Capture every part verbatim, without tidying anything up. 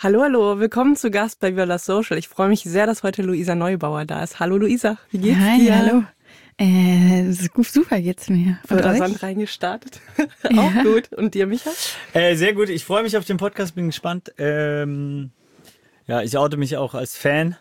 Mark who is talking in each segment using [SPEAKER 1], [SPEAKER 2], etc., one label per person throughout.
[SPEAKER 1] Hallo, hallo, willkommen zu Gast bei Viola Social. Ich freue mich sehr, dass heute Luisa Neubauer da ist. Hallo Luisa, wie geht's
[SPEAKER 2] Hi,
[SPEAKER 1] dir?
[SPEAKER 2] Hallo, äh, super geht's mir.
[SPEAKER 1] Und rasant reingestartet. Auch ja. Gut. Und dir, Micha?
[SPEAKER 3] Äh, sehr gut, ich freue mich auf den Podcast, bin gespannt. Ähm, ja, ich oute mich auch als Fan.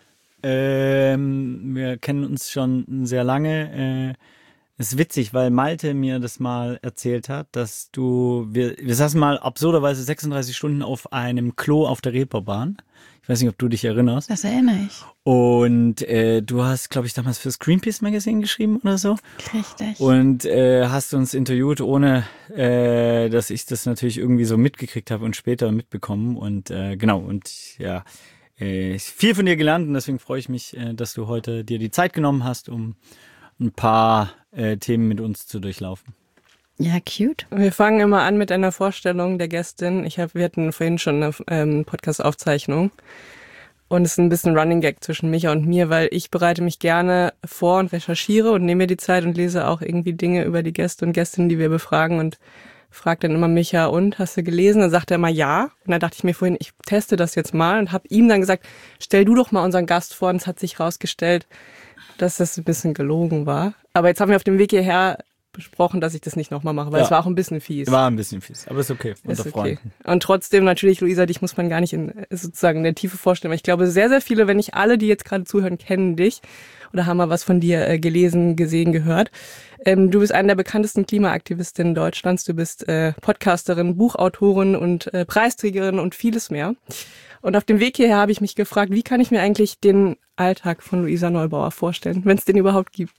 [SPEAKER 3] Ähm, wir kennen uns schon sehr lange. Äh, Es ist witzig, weil Malte mir das mal erzählt hat, dass du, wir, wir saßen mal absurderweise sechsunddreißig Stunden auf einem Klo auf der Reeperbahn. Ich weiß nicht, ob du dich erinnerst.
[SPEAKER 2] Das erinnere ich.
[SPEAKER 3] Und äh, du hast, glaube ich, damals fürs Greenpeace Magazine geschrieben oder so.
[SPEAKER 2] Richtig.
[SPEAKER 3] Und äh, hast uns interviewt, ohne äh, dass ich das natürlich irgendwie so mitgekriegt habe und später mitbekommen. Und äh, genau, und ja, äh, viel von dir gelernt und deswegen freue ich mich, äh, dass du heute dir die Zeit genommen hast, um ein paar äh, Themen mit uns zu durchlaufen.
[SPEAKER 2] Ja, cute.
[SPEAKER 1] Wir fangen immer an mit einer Vorstellung der Gästin. Ich hab, wir hatten vorhin schon eine ähm, Podcast-Aufzeichnung und es ist ein bisschen Running Gag zwischen Micha und mir, weil ich bereite mich gerne vor und recherchiere und nehme mir die Zeit und lese auch irgendwie Dinge über die Gäste und Gästinnen, die wir befragen und frage dann immer Micha, und, hast du gelesen? Dann sagt er immer ja. Und dann dachte ich mir vorhin, ich teste das jetzt mal und habe ihm dann gesagt, stell du doch mal unseren Gast vor. Und es hat sich rausgestellt, dass das ein bisschen gelogen war. Aber jetzt haben wir auf dem Weg hierher besprochen, dass ich das nicht nochmal mache, weil ja. Es war auch ein bisschen fies.
[SPEAKER 3] War ein bisschen fies, aber ist okay, unter
[SPEAKER 1] ist
[SPEAKER 3] Freunden.
[SPEAKER 1] Okay. Und trotzdem natürlich, Luisa, dich muss man gar nicht in sozusagen in der Tiefe vorstellen, weil ich glaube, sehr, sehr viele, wenn nicht alle, die jetzt gerade zuhören, kennen dich oder haben mal was von dir äh, gelesen, gesehen, gehört. Ähm, du bist eine der bekanntesten Klimaaktivistinnen Deutschlands, du bist äh, Podcasterin, Buchautorin und äh, Preisträgerin und vieles mehr. Und auf dem Weg hierher habe ich mich gefragt, wie kann ich mir eigentlich den Alltag von Luisa Neubauer vorstellen, wenn es den überhaupt gibt?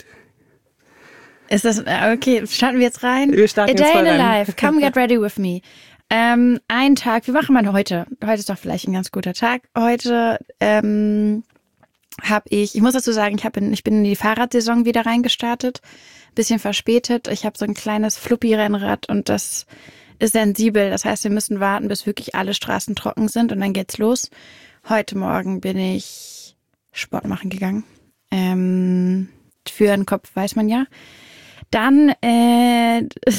[SPEAKER 2] Ist das, okay, starten wir jetzt rein?
[SPEAKER 1] Wir starten
[SPEAKER 2] A day
[SPEAKER 1] in
[SPEAKER 2] a life, come get ready with me. Ähm, ein Tag, wie machen wir heute? Heute ist doch vielleicht ein ganz guter Tag. Heute ähm, habe ich, ich muss dazu sagen, ich, hab in, ich bin in die Fahrradsaison wieder reingestartet, bisschen verspätet. Ich habe so ein kleines Fluppi-Rennrad und das ist sensibel. Das heißt, wir müssen warten, bis wirklich alle Straßen trocken sind und dann geht's los. Heute Morgen bin ich Sport machen gegangen. Ähm, für den Kopf weiß man ja. Dann äh,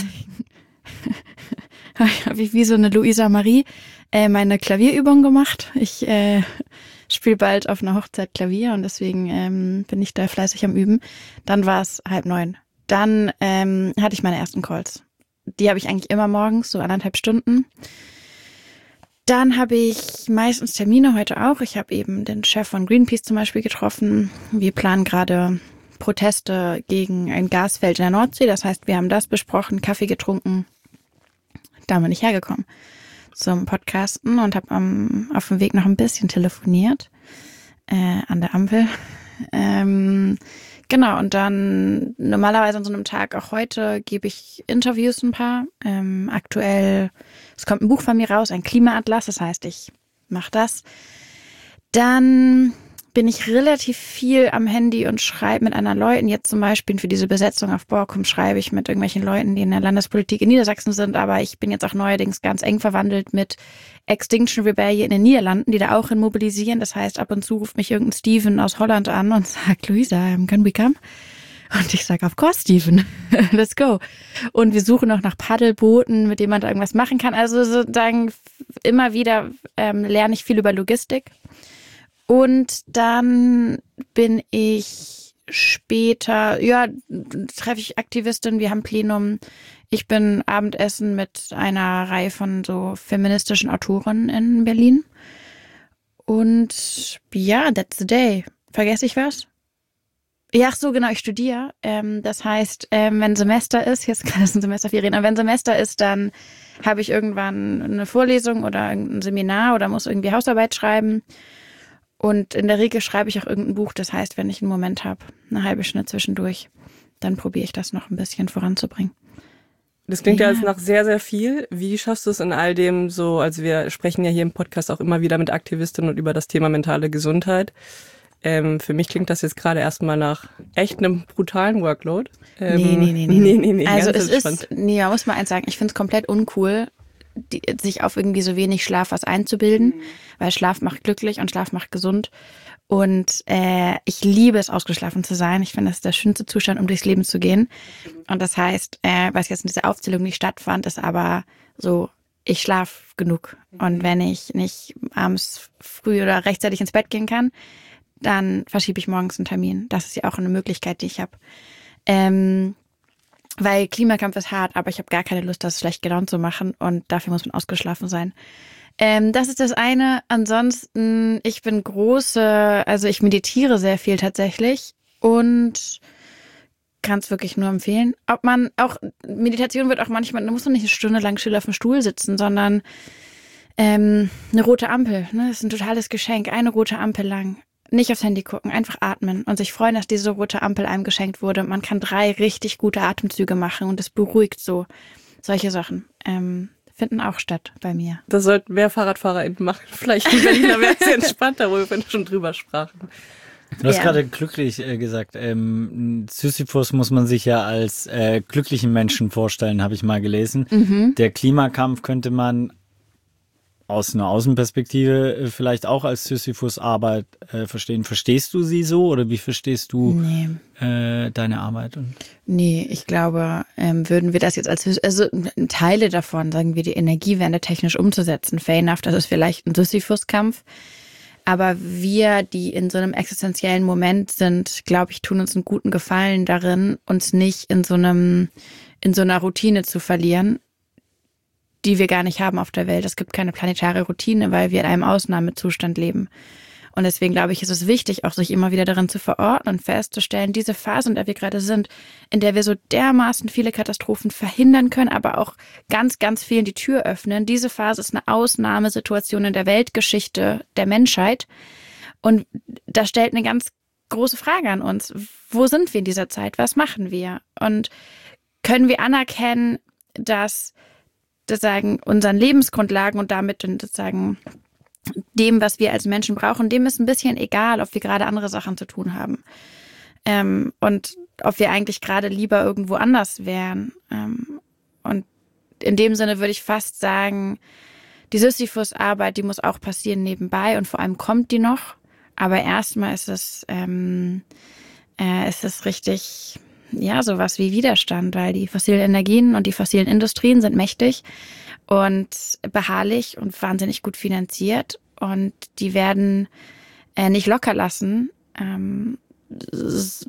[SPEAKER 2] habe ich wie so eine Luisa Marie äh, meine Klavierübung gemacht. Ich äh, spiele bald auf einer Hochzeit Klavier und deswegen ähm, bin ich da fleißig am Üben. Dann war es halb neun. Dann ähm, hatte ich meine ersten Calls. Die habe ich eigentlich immer morgens, so anderthalb Stunden. Dann habe ich meistens Termine, heute auch. Ich habe eben den Chef von Greenpeace zum Beispiel getroffen. Wir planen gerade Proteste gegen ein Gasfeld in der Nordsee. Das heißt, wir haben das besprochen, Kaffee getrunken. Da bin ich hergekommen zum Podcasten und habe um, auf dem Weg noch ein bisschen telefoniert äh, an der Ampel. Ähm, genau, und dann normalerweise an so einem Tag, auch heute, gebe ich Interviews ein paar. Ähm, aktuell, es kommt ein Buch von mir raus, ein Klimaatlas, das heißt, ich mache das. Dann bin ich relativ viel am Handy und schreibe mit anderen Leuten. Jetzt zum Beispiel für diese Besetzung auf Borkum schreibe ich mit irgendwelchen Leuten, die in der Landespolitik in Niedersachsen sind. Aber ich bin jetzt auch neuerdings ganz eng verwandelt mit Extinction Rebellion in den Niederlanden, die da auch hin mobilisieren. Das heißt, ab und zu ruft mich irgendein Steven aus Holland an und sagt, Luisa, can we come? Und ich sage, of course, Steven, let's go. Und wir suchen noch nach Paddelbooten, mit denen man da irgendwas machen kann. Also sozusagen immer wieder ähm, lerne ich viel über Logistik. Und dann bin ich später, ja, treffe ich Aktivistinnen, wir haben Plenum. Ich bin Abendessen mit einer Reihe von so feministischen Autoren in Berlin. Und ja, that's the day. Vergesse ich was? Ja, ach so, genau, ich studiere. Ähm, das heißt, ähm, wenn Semester ist, jetzt kann es ein Semesterferien, aber wenn Semester ist, dann habe ich irgendwann eine Vorlesung oder ein Seminar oder muss irgendwie Hausarbeit schreiben. Und in der Regel schreibe ich auch irgendein Buch. Das heißt, wenn ich einen Moment habe, eine halbe Stunde zwischendurch, dann probiere ich das noch ein bisschen voranzubringen.
[SPEAKER 1] Das klingt ja jetzt nach sehr, sehr viel. Wie schaffst du es in all dem so, also wir sprechen ja hier im Podcast auch immer wieder mit Aktivistinnen und über das Thema mentale Gesundheit. Ähm, für mich klingt das jetzt gerade erstmal nach echt einem brutalen Workload. Ähm,
[SPEAKER 2] nee, nee, nee, nee.
[SPEAKER 1] nee, nee, nee
[SPEAKER 2] also es ist, nee, man muss mal eins sagen, ich finde es komplett uncool, die, sich auf irgendwie so wenig Schlaf was einzubilden, mhm. weil Schlaf macht glücklich und Schlaf macht gesund. Und äh, ich liebe es, ausgeschlafen zu sein. Ich finde, das ist der schönste Zustand, um durchs Leben zu gehen. Und das heißt, äh, was jetzt in dieser Aufzählung nicht stattfand, ist aber so ich schlafe genug. Und wenn ich nicht abends früh oder rechtzeitig ins Bett gehen kann, dann verschiebe ich morgens einen Termin. Das ist ja auch eine Möglichkeit, die ich habe. Ähm, weil Klimakampf ist hart, aber ich habe gar keine Lust, das schlecht gelaunt zu machen und dafür muss man ausgeschlafen sein. Ähm, das ist das eine. Ansonsten, ich bin große, also ich meditiere sehr viel tatsächlich und kann es wirklich nur empfehlen. Ob man auch, Meditation wird auch manchmal, da muss man nicht eine Stunde lang still auf dem Stuhl sitzen, sondern ähm, eine rote Ampel, ne? Das ist ein totales Geschenk, eine rote Ampel lang. Nicht aufs Handy gucken, einfach atmen und sich freuen, dass diese rote Ampel einem geschenkt wurde. Man kann drei richtig gute Atemzüge machen und es beruhigt so. Solche Sachen ähm, finden auch statt bei mir.
[SPEAKER 1] Das sollten mehr FahrradfahrerInnen machen. Vielleicht die Berliner wäre es entspannter, wo wir schon drüber sprachen.
[SPEAKER 3] Du hast
[SPEAKER 2] Ja.
[SPEAKER 3] gerade glücklich äh, gesagt, ähm, Sisyphus muss man sich ja als äh, glücklichen Menschen vorstellen, habe ich mal gelesen.
[SPEAKER 2] Mhm.
[SPEAKER 3] Der Klimakampf könnte man aus einer Außenperspektive äh, vielleicht auch als Sisyphus-Arbeit äh, verstehen. Verstehst du sie so oder wie verstehst du
[SPEAKER 2] Nee.
[SPEAKER 3] äh, deine Arbeit? Und
[SPEAKER 2] Nee, ich glaube, ähm, würden wir das jetzt als, also Teile davon, sagen wir, die Energiewende technisch umzusetzen, fair enough, das ist vielleicht ein Sisyphus-Kampf. Aber wir, die in so einem existenziellen Moment sind, glaube ich, tun uns einen guten Gefallen darin, uns nicht in so einem, in so einer Routine zu verlieren, die wir gar nicht haben auf der Welt. Es gibt keine planetare Routine, weil wir in einem Ausnahmezustand leben. Und deswegen glaube ich, ist es wichtig, auch sich immer wieder darin zu verorten und festzustellen, diese Phase, in der wir gerade sind, in der wir so dermaßen viele Katastrophen verhindern können, aber auch ganz, ganz vielen die Tür öffnen. Diese Phase ist eine Ausnahmesituation in der Weltgeschichte der Menschheit. Und da stellt eine ganz große Frage an uns. Wo sind wir in dieser Zeit? Was machen wir? Und können wir anerkennen, dass sozusagen unseren Lebensgrundlagen und damit sozusagen dem, was wir als Menschen brauchen, dem ist ein bisschen egal, ob wir gerade andere Sachen zu tun haben. Ähm, und ob wir eigentlich gerade lieber irgendwo anders wären. Ähm, und in dem Sinne würde ich fast sagen, die Sisyphus-Arbeit, die muss auch passieren nebenbei und vor allem kommt die noch. Aber erstmal ist es, ähm, äh, ist es richtig, ja, sowas wie Widerstand, weil die fossilen Energien und die fossilen Industrien sind mächtig und beharrlich und wahnsinnig gut finanziert und die werden äh, nicht locker lassen, ähm, s-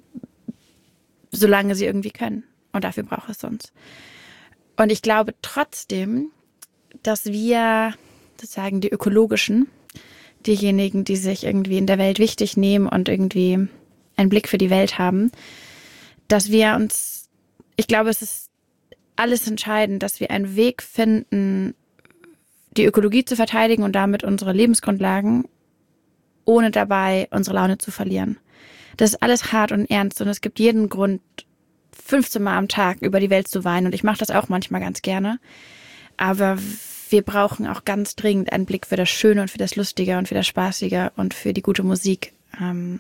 [SPEAKER 2] solange sie irgendwie können. Und dafür braucht es uns. Und ich glaube trotzdem, dass wir sozusagen die Ökologischen, diejenigen, die sich irgendwie in der Welt wichtig nehmen und irgendwie einen Blick für die Welt haben, dass wir uns, ich glaube, es ist alles entscheidend, dass wir einen Weg finden, die Ökologie zu verteidigen und damit unsere Lebensgrundlagen, ohne dabei unsere Laune zu verlieren. Das ist alles hart und ernst und es gibt jeden Grund, fünfzehn Mal am Tag über die Welt zu weinen und ich mache das auch manchmal ganz gerne. Aber wir brauchen auch ganz dringend einen Blick für das Schöne und für das Lustige und für das Spaßige und für die gute Musik. Ähm,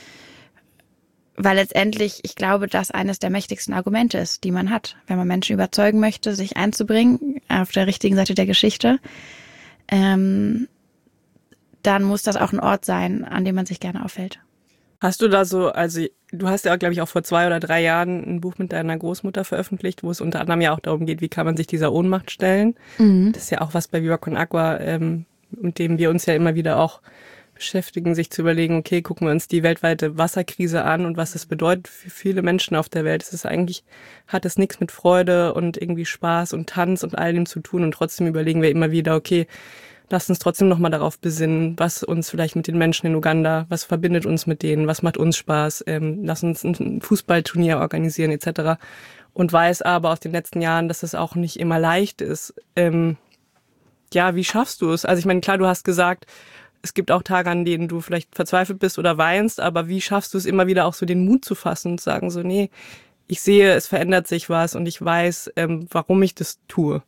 [SPEAKER 2] weil letztendlich, ich glaube, das eines der mächtigsten Argumente ist, die man hat, wenn man Menschen überzeugen möchte, sich einzubringen auf der richtigen Seite der Geschichte, ähm, dann muss das auch ein Ort sein, an dem man sich gerne aufhält.
[SPEAKER 1] Hast du da so, also du hast ja, glaube ich, auch vor zwei oder drei Jahren ein Buch mit deiner Großmutter veröffentlicht, wo es unter anderem ja auch darum geht, wie kann man sich dieser Ohnmacht stellen.
[SPEAKER 2] Mhm.
[SPEAKER 1] Das ist ja auch was bei Viva Con Agua, ähm, mit dem wir uns ja immer wieder auch beschäftigen, sich zu überlegen, okay, gucken wir uns die weltweite Wasserkrise an und was das bedeutet für viele Menschen auf der Welt. Es ist eigentlich, hat es nichts mit Freude und irgendwie Spaß und Tanz und all dem zu tun und trotzdem überlegen wir immer wieder, okay, lass uns trotzdem nochmal darauf besinnen, was uns vielleicht mit den Menschen in Uganda, was verbindet uns mit denen, was macht uns Spaß, ähm, lass uns ein Fußballturnier organisieren et cetera. Und weiß aber aus den letzten Jahren, dass es auch nicht immer leicht ist. Ähm, ja, wie schaffst du es? Also ich meine, klar, du hast gesagt, es gibt auch Tage, an denen du vielleicht verzweifelt bist oder weinst, aber wie schaffst du es immer wieder auch so den Mut zu fassen und zu sagen so, nee, ich sehe, es verändert sich was und ich weiß, ähm, warum ich das tue.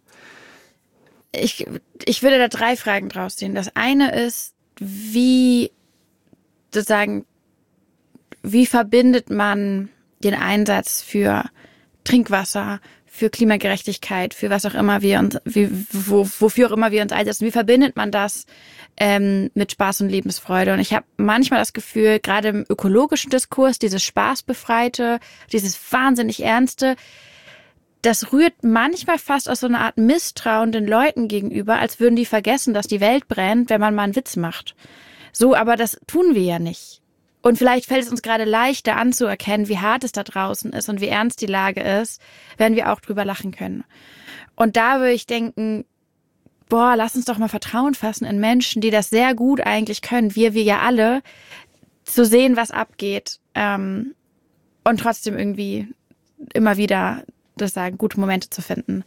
[SPEAKER 2] Ich, ich würde da drei Fragen draus sehen. Das eine ist, wie sozusagen, wie verbindet man den Einsatz für Trinkwasser, für Klimagerechtigkeit, für was auch immer wir uns, wie, wo, wofür auch immer wir uns einsetzen, wie verbindet man das ähm, mit Spaß und Lebensfreude? Und ich habe manchmal das Gefühl, gerade im ökologischen Diskurs, dieses Spaßbefreite, dieses wahnsinnig Ernste, das rührt manchmal fast aus so einer Art Misstrauen den Leuten gegenüber, als würden die vergessen, dass die Welt brennt, wenn man mal einen Witz macht. So, aber das tun wir ja nicht. Und vielleicht fällt es uns gerade leichter anzuerkennen, wie hart es da draußen ist und wie ernst die Lage ist, wenn wir auch drüber lachen können. Und da würde ich denken, boah, lass uns doch mal Vertrauen fassen in Menschen, die das sehr gut eigentlich können, wir, wir ja alle, zu sehen, was abgeht, ähm, und trotzdem irgendwie immer wieder, das sagen, gute Momente zu finden.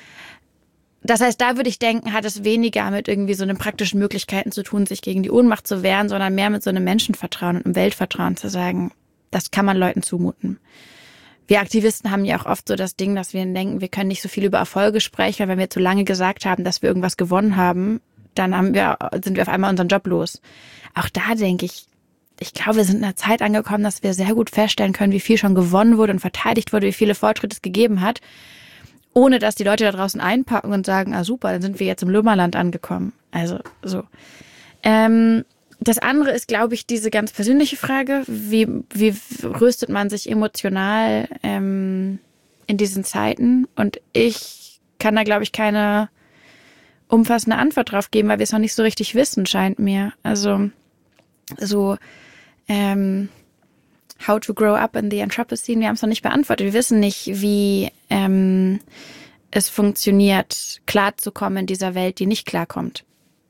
[SPEAKER 2] Das heißt, da würde ich denken, hat es weniger mit irgendwie so einen praktischen Möglichkeiten zu tun, sich gegen die Ohnmacht zu wehren, sondern mehr mit so einem Menschenvertrauen und einem Weltvertrauen zu sagen, das kann man Leuten zumuten. Wir Aktivisten haben ja auch oft so das Ding, dass wir denken, wir können nicht so viel über Erfolge sprechen, weil wenn wir zu lange gesagt haben, dass wir irgendwas gewonnen haben, dann haben wir, sind wir auf einmal unseren Job los. Auch da denke ich, ich glaube, wir sind in einer Zeit angekommen, dass wir sehr gut feststellen können, wie viel schon gewonnen wurde und verteidigt wurde, wie viele Fortschritte es gegeben hat, ohne dass die Leute da draußen einpacken und sagen, ah super, dann sind wir jetzt im Lummerland angekommen. Also so. Ähm, das andere ist, glaube ich, diese ganz persönliche Frage, wie, wie rüstet man sich emotional ähm, in diesen Zeiten? Und ich kann da, glaube ich, keine umfassende Antwort drauf geben, weil wir es noch nicht so richtig wissen, scheint mir. Also so ähm, How to grow up in the Anthropocene, wir haben es noch nicht beantwortet. Wir wissen nicht, wie ähm, es funktioniert, klarzukommen in dieser Welt, die nicht klarkommt.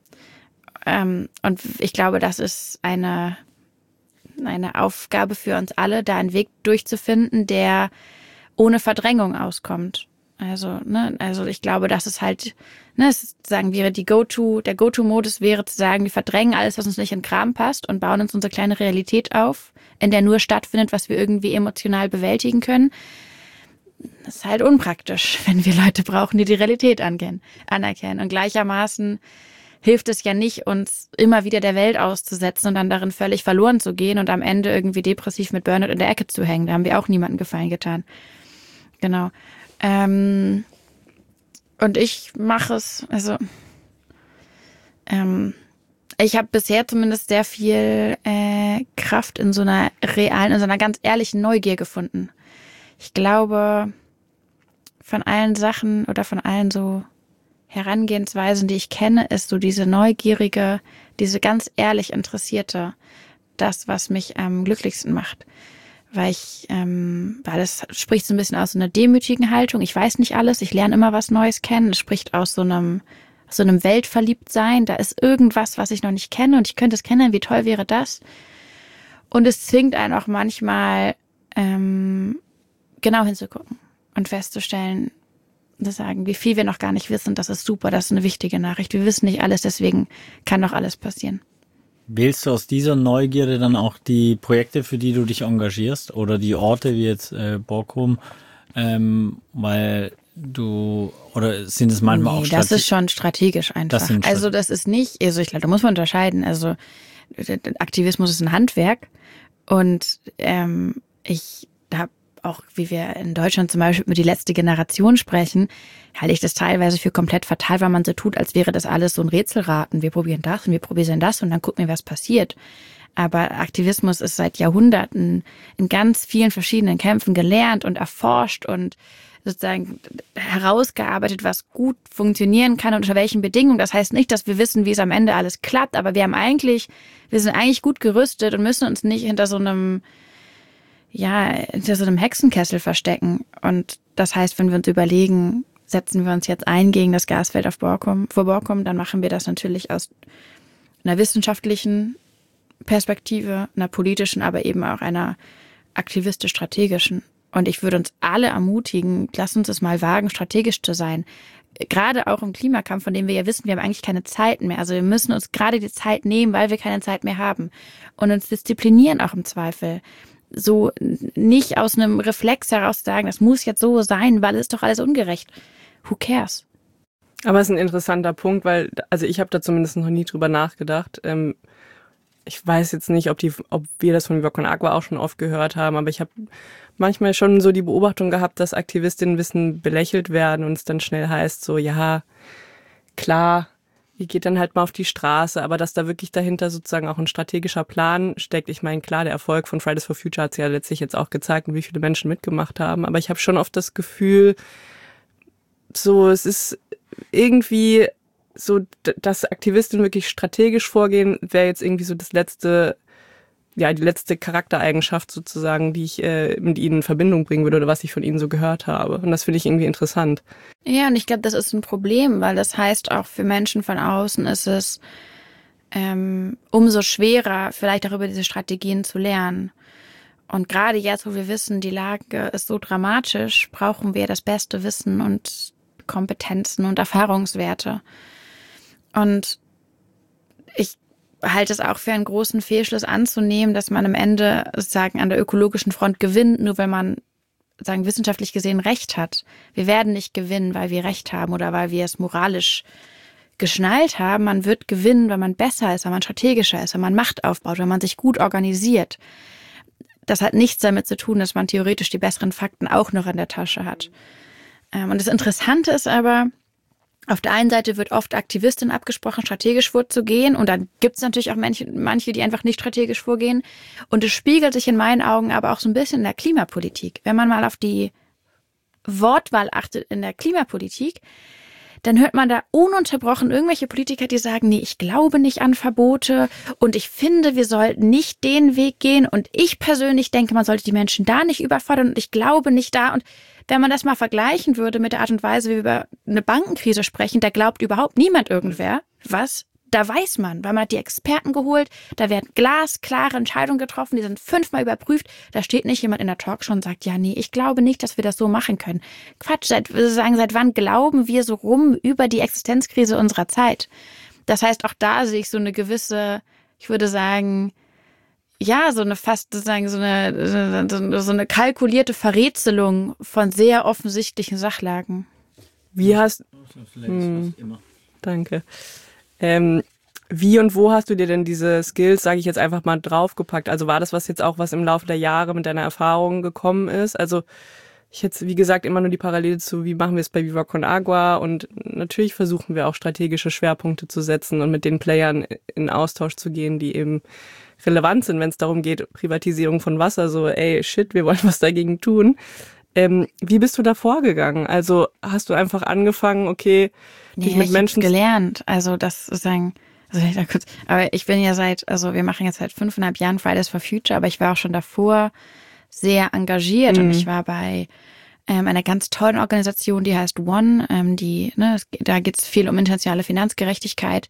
[SPEAKER 2] Ähm, und ich glaube, das ist eine, eine Aufgabe für uns alle, da einen Weg durchzufinden, der ohne Verdrängung auskommt. Also, ne, also ich glaube, das ist halt, ne, es sagen wir, die Go-To, der Go-To-Modus wäre zu sagen, wir verdrängen alles, was uns nicht in den Kram passt und bauen uns unsere kleine Realität auf, in der nur stattfindet, was wir irgendwie emotional bewältigen können. Das ist halt unpraktisch, wenn wir Leute brauchen, die die Realität angehen, anerkennen. Und gleichermaßen hilft es ja nicht, uns immer wieder der Welt auszusetzen und dann darin völlig verloren zu gehen und am Ende irgendwie depressiv mit Burnout in der Ecke zu hängen. Da haben wir auch niemandem Gefallen getan. Genau. Ähm, und ich mache es, also ähm, ich habe bisher zumindest sehr viel äh, Kraft in so einer realen, in so einer ganz ehrlichen Neugier gefunden. Ich glaube, von allen Sachen oder von allen so Herangehensweisen, die ich kenne, ist so diese neugierige, diese ganz ehrlich interessierte, das, was mich am glücklichsten macht. Weil ich, ähm, weil das spricht so ein bisschen aus so einer demütigen Haltung. Ich weiß nicht alles, ich lerne immer was Neues kennen. Es spricht aus so einem, aus so einem Weltverliebtsein. Da ist irgendwas, was ich noch nicht kenne und ich könnte es kennen. Wie toll wäre das? Und es zwingt einen auch manchmal, ähm, genau hinzugucken und festzustellen, zu sagen, wie viel wir noch gar nicht wissen. Das ist super, das ist eine wichtige Nachricht. Wir wissen nicht alles, deswegen kann noch alles passieren.
[SPEAKER 3] Wählst du aus dieser Neugierde dann auch die Projekte, für die du dich engagierst oder die Orte wie jetzt äh, Borkum, ähm, weil du, oder sind es manchmal
[SPEAKER 2] nee,
[SPEAKER 3] auch strategisch?
[SPEAKER 2] Das ist schon strategisch einfach. Das sind also das ist nicht, also ich glaube, da muss man unterscheiden. Also Aktivismus ist ein Handwerk und ähm, ich habe auch, wie wir in Deutschland zum Beispiel über die letzte Generation sprechen, halte ich das teilweise für komplett fatal, weil man so tut, als wäre das alles so ein Rätselraten. Wir probieren das und wir probieren das und dann gucken wir, was passiert. Aber Aktivismus ist seit Jahrhunderten in ganz vielen verschiedenen Kämpfen gelernt und erforscht und sozusagen herausgearbeitet, was gut funktionieren kann und unter welchen Bedingungen. Das heißt nicht, dass wir wissen, wie es am Ende alles klappt, aber wir haben eigentlich, wir sind eigentlich gut gerüstet und müssen uns nicht hinter so einem ja, hinter so einem Hexenkessel verstecken. Und das heißt, wenn wir uns überlegen, setzen wir uns jetzt ein gegen das Gasfeld auf Borkum, vor Borkum, dann machen wir das natürlich aus einer wissenschaftlichen Perspektive, einer politischen, aber eben auch einer aktivistisch-strategischen. Und ich würde uns alle ermutigen, lasst uns es mal wagen, strategisch zu sein. Gerade auch im Klimakampf, von dem wir ja wissen, wir haben eigentlich keine Zeit mehr. Also wir müssen uns gerade die Zeit nehmen, weil wir keine Zeit mehr haben. Und uns disziplinieren auch im Zweifel. So nicht aus einem Reflex heraus sagen, das muss jetzt so sein, weil es ist doch alles ungerecht. Who cares?
[SPEAKER 1] Aber es ist ein interessanter Punkt, weil, also ich habe da zumindest noch nie drüber nachgedacht. Ähm, ich weiß jetzt nicht, ob die, ob wir das von Viva Con Agua auch schon oft gehört haben, aber ich habe manchmal schon so die Beobachtung gehabt, dass Aktivistinnen ein bisschen belächelt werden und es dann schnell heißt so, ja, klar, ihr geht dann halt mal auf die Straße, aber dass da wirklich dahinter sozusagen auch ein strategischer Plan steckt. Ich meine, klar, der Erfolg von Fridays for Future hat es ja letztlich jetzt auch gezeigt, wie viele Menschen mitgemacht haben, aber ich habe schon oft das Gefühl, so, es ist irgendwie so, dass Aktivistinnen wirklich strategisch vorgehen, wäre jetzt irgendwie so das letzte, ja, die letzte Charaktereigenschaft sozusagen, die ich äh, mit ihnen in Verbindung bringen würde oder was ich von ihnen so gehört habe. Und das finde ich irgendwie interessant.
[SPEAKER 2] Ja, und ich glaube, das ist ein Problem, weil das heißt, auch für Menschen von außen ist es ähm, umso schwerer, vielleicht auch über diese Strategien zu lernen. Und gerade jetzt, wo wir wissen, die Lage ist so dramatisch, brauchen wir das beste Wissen und Kompetenzen und Erfahrungswerte. Und ich halte es auch für einen großen Fehlschluss anzunehmen, dass man am Ende sozusagen an der ökologischen Front gewinnt, nur weil man sagen wissenschaftlich gesehen Recht hat. Wir werden nicht gewinnen, weil wir Recht haben oder weil wir es moralisch geschnallt haben. Man wird gewinnen, weil man besser ist, weil man strategischer ist, weil man Macht aufbaut, weil man sich gut organisiert. Das hat nichts damit zu tun, dass man theoretisch die besseren Fakten auch noch in der Tasche hat. Und das Interessante ist aber, auf der einen Seite wird oft Aktivistinnen abgesprochen, strategisch vorzugehen. Und dann gibt es natürlich auch manche, manche, die einfach nicht strategisch vorgehen. Und es spiegelt sich in meinen Augen aber auch so ein bisschen in der Klimapolitik. Wenn man mal auf die Wortwahl achtet in der Klimapolitik, dann hört man da ununterbrochen irgendwelche Politiker, die sagen, nee, ich glaube nicht an Verbote und ich finde, wir sollten nicht den Weg gehen. Und ich persönlich denke, man sollte die Menschen da nicht überfordern und ich glaube nicht da. Und wenn man das mal vergleichen würde mit der Art und Weise, wie wir über eine Bankenkrise sprechen, da glaubt überhaupt niemand irgendwer, was? Da weiß man, weil man hat die Experten geholt, da werden glasklare Entscheidungen getroffen, die sind fünfmal überprüft. Da steht nicht jemand in der Talkshow und sagt, ja, nee, ich glaube nicht, dass wir das so machen können. Quatsch, seit, sagen, seit wann glauben wir so rum über die Existenzkrise unserer Zeit? Das heißt, auch da sehe ich so eine gewisse, ich würde sagen, ja, so eine fast sozusagen so eine, so, so eine kalkulierte Verrätselung von sehr offensichtlichen Sachlagen.
[SPEAKER 1] Wie hast hm, danke. Ähm, wie und wo hast du dir denn diese Skills, sage ich jetzt einfach mal, draufgepackt? Also war das was jetzt auch, was im Laufe der Jahre mit deiner Erfahrung gekommen ist? Also ich hätte, wie gesagt, immer nur die Parallele zu, wie machen wir es bei Viva Con Agua? Und natürlich versuchen wir auch strategische Schwerpunkte zu setzen und mit den Playern in Austausch zu gehen, die eben relevant sind, wenn es darum geht, Privatisierung von Wasser, so, ey, shit, wir wollen was dagegen tun. Ähm, wie bist du da vorgegangen? Also hast du einfach angefangen, okay,
[SPEAKER 2] nee,
[SPEAKER 1] dich mit
[SPEAKER 2] ich
[SPEAKER 1] Menschen...
[SPEAKER 2] gelernt, also das sozusagen, also ich da kurz, aber ich bin ja seit, also wir machen jetzt seit fünfeinhalb Jahren Fridays for Future, aber ich war auch schon davor sehr engagiert mhm. und ich war bei ähm, einer ganz tollen Organisation, die heißt One, ähm, die, ne, es, da geht es viel um internationale Finanzgerechtigkeit.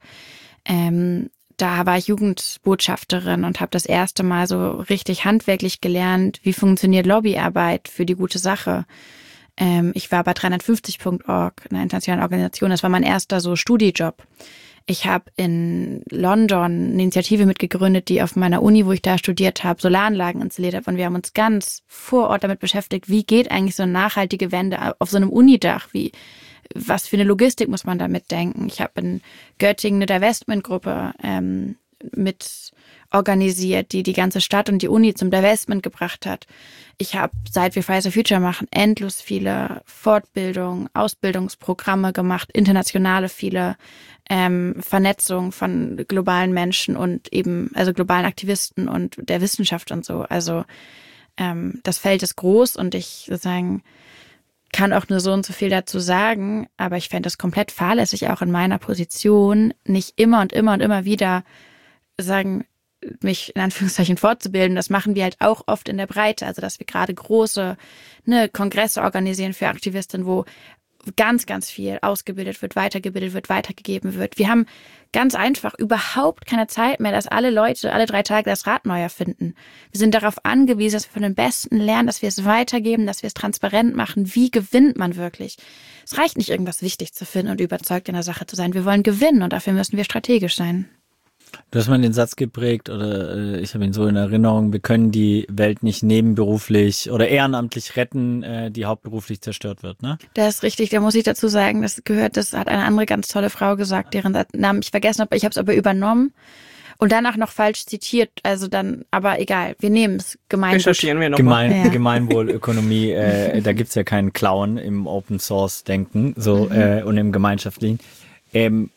[SPEAKER 2] Ähm, Da war ich Jugendbotschafterin und habe das erste Mal so richtig handwerklich gelernt, wie funktioniert Lobbyarbeit für die gute Sache. Ähm, ich war bei dreihundertfünfzig Punkt org, einer internationalen Organisation. Das war mein erster so Studijob. Ich habe in London eine Initiative mitgegründet, die auf meiner Uni, wo ich da studiert habe, Solaranlagen installiert hat. Und wir haben uns ganz vor Ort damit beschäftigt, wie geht eigentlich so eine nachhaltige Wende auf so einem Unidach, wie was für eine Logistik muss man damit denken? Ich habe in Göttingen eine Divestment-Gruppe ähm, mit organisiert, die die ganze Stadt und die Uni zum Divestment gebracht hat. Ich habe, seit wir Fridays for Future machen, endlos viele Fortbildungen, Ausbildungsprogramme gemacht, internationale viele ähm, Vernetzung von globalen Menschen und eben, also globalen Aktivisten und der Wissenschaft und so. Also ähm, das Feld ist groß und ich sozusagen kann auch nur so und so viel dazu sagen, aber ich fände es komplett fahrlässig, auch in meiner Position nicht immer und immer und immer wieder sagen, mich in Anführungszeichen fortzubilden. Das machen wir halt auch oft in der Breite, also dass wir gerade große ne, Kongresse organisieren für Aktivistinnen, wo ganz, ganz viel ausgebildet wird, weitergebildet wird, weitergegeben wird. Wir haben ganz einfach überhaupt keine Zeit mehr, dass alle Leute alle drei Tage das Rad neu erfinden. Wir sind darauf angewiesen, dass wir von den Besten lernen, dass wir es weitergeben, dass wir es transparent machen. Wie gewinnt man wirklich? Es reicht nicht, irgendwas wichtig zu finden und überzeugt in der Sache zu sein. Wir wollen gewinnen und dafür müssen wir strategisch sein.
[SPEAKER 3] Du hast mal den Satz geprägt, oder äh, ich habe ihn so in Erinnerung, wir können die Welt nicht nebenberuflich oder ehrenamtlich retten, äh, die hauptberuflich zerstört wird, ne?
[SPEAKER 2] Das ist richtig, da muss ich dazu sagen, das gehört, das hat eine andere ganz tolle Frau gesagt, deren Namen ich vergessen habe, ich habe es aber übernommen und danach noch falsch zitiert, also dann, aber egal, wir nehmen es Gemeinwohl.
[SPEAKER 1] Recherchieren wir noch
[SPEAKER 3] Gemein,
[SPEAKER 1] mal.
[SPEAKER 3] Ja. Gemeinwohlökonomie, äh, da gibt's ja keinen Klauen im Open-Source-Denken so mhm. äh, und im Gemeinschaftlichen. Ähm,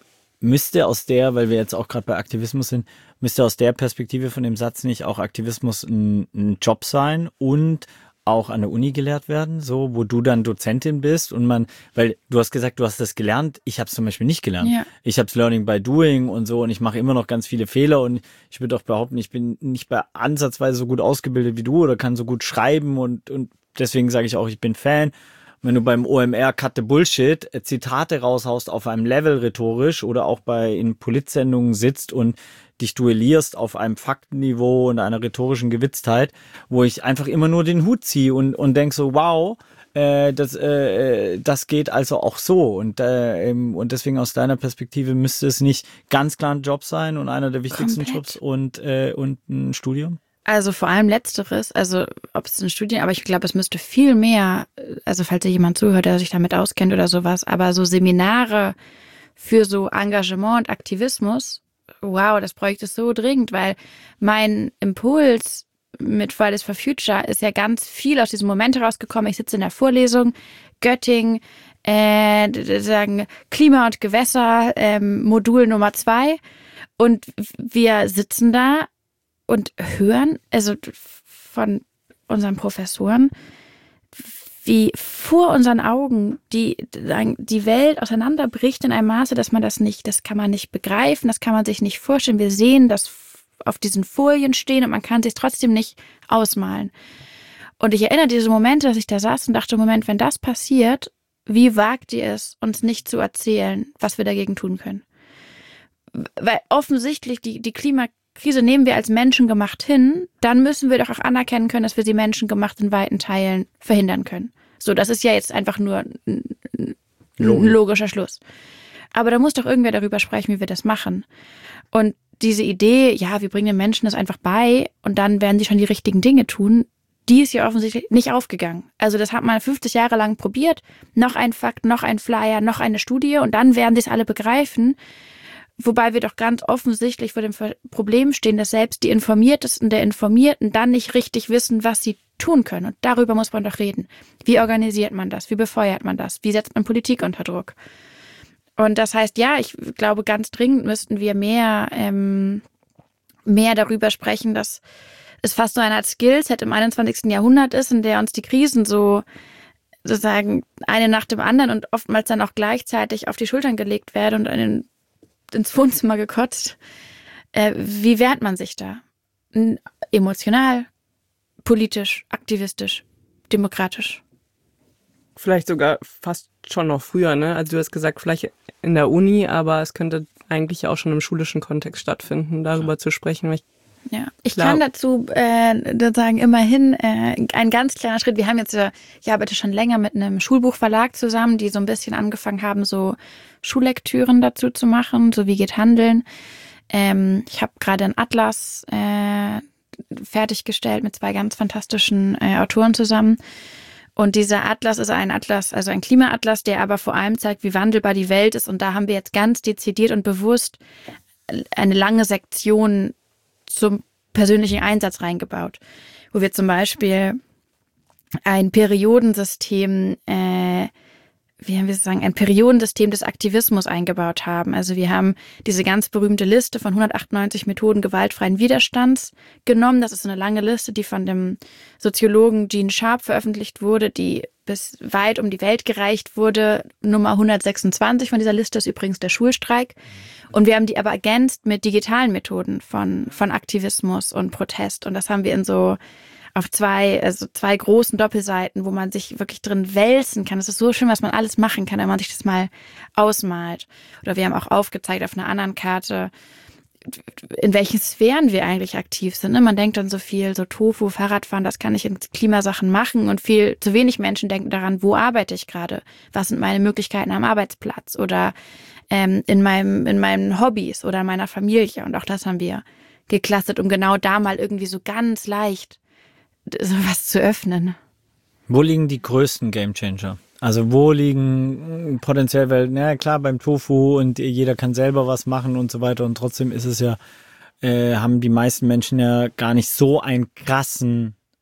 [SPEAKER 3] müsste aus der, weil wir jetzt auch gerade bei Aktivismus sind, müsste aus der Perspektive von dem Satz nicht auch Aktivismus ein, ein Job sein und auch an der Uni gelehrt werden, so, wo du dann Dozentin bist und man, weil du hast gesagt, du hast das gelernt, ich habe es zum Beispiel nicht gelernt. Ja. Ich habe es Learning by Doing und so und ich mache immer noch ganz viele Fehler und ich würde auch behaupten, ich bin nicht bei ansatzweise so gut ausgebildet wie du oder kann so gut schreiben und, und deswegen sage ich auch, ich bin Fan. Wenn du beim O M R Cut the Bullshit Zitate raushaust auf einem Level rhetorisch oder auch bei in Politsendungen sitzt und dich duellierst auf einem Faktenniveau und einer rhetorischen Gewitztheit, wo ich einfach immer nur den Hut ziehe und, und denk so, wow, äh, das, äh, das geht also auch so. Und, äh, und deswegen aus deiner Perspektive müsste es nicht ganz klar ein Job sein und einer der wichtigsten Komplett. Jobs und, äh, und ein Studium?
[SPEAKER 2] Also vor allem Letzteres, also ob es ein Studium, aber ich glaube, es müsste viel mehr, also falls da jemand zuhört, der sich damit auskennt oder sowas, aber so Seminare für so Engagement und Aktivismus, wow, das bräuchte es so dringend, weil mein Impuls mit Fridays for Future ist ja ganz viel aus diesem Moment herausgekommen. Ich sitze in der Vorlesung, Göttingen, äh, sagen Klima und Gewässer, ähm, Modul Nummer zwei und wir sitzen da und hören, also von unseren Professoren, wie vor unseren Augen die, die Welt auseinanderbricht in einem Maße, dass man das nicht, das kann man nicht begreifen, das kann man sich nicht vorstellen. Wir sehen das auf diesen Folien stehen und man kann sich trotzdem nicht ausmalen. Und ich erinnere diese Momente, dass ich da saß und dachte, Moment, wenn das passiert, wie wagt ihr es, uns nicht zu erzählen, was wir dagegen tun können? Weil offensichtlich die, die Klimakrise nehmen wir als menschengemacht hin, dann müssen wir doch auch anerkennen können, dass wir sie menschengemacht in weiten Teilen verhindern können. So, das ist ja jetzt einfach nur ein, ein logischer Schluss. Aber da muss doch irgendwer darüber sprechen, wie wir das machen. Und diese Idee, ja, wir bringen den Menschen das einfach bei und dann werden sie schon die richtigen Dinge tun, die ist ja offensichtlich nicht aufgegangen. Also das hat man fünfzig Jahre lang probiert. Noch ein Fakt, noch ein Flyer, noch eine Studie und dann werden sie es alle begreifen. Wobei wir doch ganz offensichtlich vor dem Problem stehen, dass selbst die Informiertesten der Informierten dann nicht richtig wissen, was sie tun können. Und darüber muss man doch reden. Wie organisiert man das? Wie befeuert man das? Wie setzt man Politik unter Druck? Und das heißt, ja, ich glaube, ganz dringend müssten wir mehr, ähm, mehr darüber sprechen, dass es fast so eine Art Skillset im einundzwanzigsten Jahrhundert ist, in der uns die Krisen so sozusagen eine nach dem anderen und oftmals dann auch gleichzeitig auf die Schultern gelegt werden und einen ins Wohnzimmer gekotzt. Äh, wie wehrt man sich da? Emotional, politisch, aktivistisch, demokratisch?
[SPEAKER 1] Vielleicht sogar fast schon noch früher, ne? Also du hast gesagt, vielleicht in der Uni, aber es könnte eigentlich auch schon im schulischen Kontext stattfinden, darüber ja. zu sprechen. Weil ich
[SPEAKER 2] ja, ich glaub, kann dazu äh, sozusagen immerhin äh, ein ganz kleiner Schritt. Wir haben jetzt, äh, ich arbeite schon länger mit einem Schulbuchverlag zusammen, die so ein bisschen angefangen haben, so Schullektüren dazu zu machen, so wie geht Handeln. Ähm, ich habe gerade einen Atlas äh, fertiggestellt mit zwei ganz fantastischen äh, Autoren zusammen. Und dieser Atlas ist ein Atlas, also ein Klimaatlas, der aber vor allem zeigt, wie wandelbar die Welt ist. Und da haben wir jetzt ganz dezidiert und bewusst eine lange Sektion zum persönlichen Einsatz reingebaut, wo wir zum Beispiel ein Periodensystem, äh, wie haben wir es sagen, ein Periodensystem des Aktivismus eingebaut haben. Also wir haben diese ganz berühmte Liste von hundertachtundneunzig Methoden gewaltfreien Widerstands genommen. Das ist eine lange Liste, die von dem Soziologen Gene Sharp veröffentlicht wurde, die bis weit um die Welt gereicht wurde. Nummer hundertsechsundzwanzig von dieser Liste ist übrigens der Schulstreik. Und wir haben die aber ergänzt mit digitalen Methoden von, von Aktivismus und Protest. Und das haben wir in so auf zwei, also zwei großen Doppelseiten, wo man sich wirklich drin wälzen kann. Das ist so schön, was man alles machen kann, wenn man sich das mal ausmalt. Oder wir haben auch aufgezeigt auf einer anderen Karte, in welchen Sphären wir eigentlich aktiv sind. Man denkt dann so viel, so Tofu, Fahrradfahren, das kann ich in Klimasachen machen und viel zu wenig Menschen denken daran, wo arbeite ich gerade? Was sind meine Möglichkeiten am Arbeitsplatz oder ähm, in meinem, in meinen Hobbys oder in meiner Familie? Und auch das haben wir geclustert, um genau da mal irgendwie so ganz leicht sowas zu öffnen.
[SPEAKER 3] Wo liegen die größten Gamechanger? Also wo liegen potenziell, weil, na klar, beim Tofu und jeder kann selber was machen und so weiter und trotzdem ist es ja, äh, haben die meisten Menschen ja gar nicht so einen krassen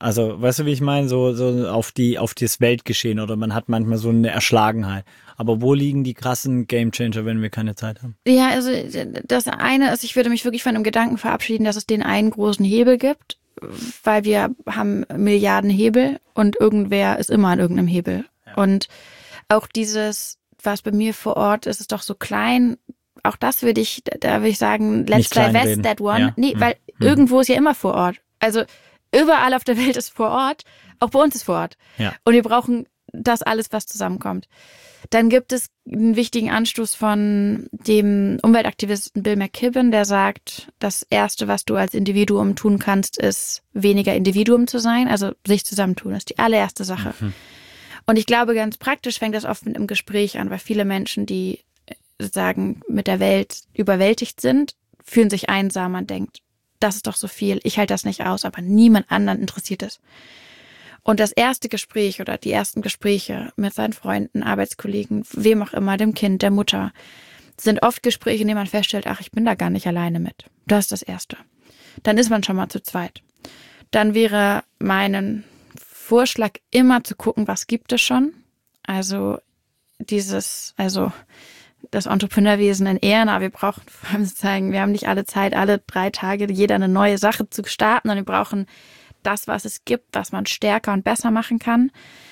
[SPEAKER 3] Also, weißt du, wie ich meine? So, so auf die, auf das Weltgeschehen oder man hat manchmal so eine Erschlagenheit. Aber wo liegen die krassen Gamechanger, wenn wir keine Zeit haben?
[SPEAKER 2] Ja, also das eine ist, ich würde mich wirklich von dem Gedanken verabschieden, dass es den einen großen Hebel gibt, weil wir haben Milliarden Hebel und irgendwer ist immer an irgendeinem Hebel. Ja. Und auch dieses, was bei mir vor Ort ist, ist doch so klein. Auch das würde ich, da würde ich sagen, let's divest that one. Ja. Nee, hm. weil hm. irgendwo ist ja immer vor Ort. Also überall auf der Welt ist vor Ort, auch bei uns ist vor Ort. Ja. Und wir brauchen das alles, was zusammenkommt. Dann gibt es einen wichtigen Anstoß von dem Umweltaktivisten Bill McKibben, der sagt, das Erste, was du als Individuum tun kannst, ist weniger Individuum zu sein, also sich zusammentun. Das ist die allererste Sache. Mhm. Und ich glaube, ganz praktisch fängt das oft mit einem Gespräch an, weil viele Menschen, die sozusagen mit der Welt überwältigt sind, fühlen sich einsam. Man denkt, das ist doch so viel, ich halte das nicht aus, aber niemand anderen interessiert es. Und das erste Gespräch oder die ersten Gespräche mit seinen Freunden, Arbeitskollegen, wem auch immer, dem Kind, der Mutter, sind oft Gespräche, in denen man feststellt, ach, ich bin da gar nicht alleine mit. Das ist das Erste. Dann ist man schon mal zu zweit. Dann wäre mein Vorschlag immer zu gucken, was gibt es schon. Also dieses, also das Entrepreneurwesen in Ehren, aber wir brauchen vor allem sozusagen, wir haben nicht alle Zeit, alle drei Tage jeder eine neue Sache zu starten, sondern wir brauchen das, was es gibt, was man stärker und besser machen kann.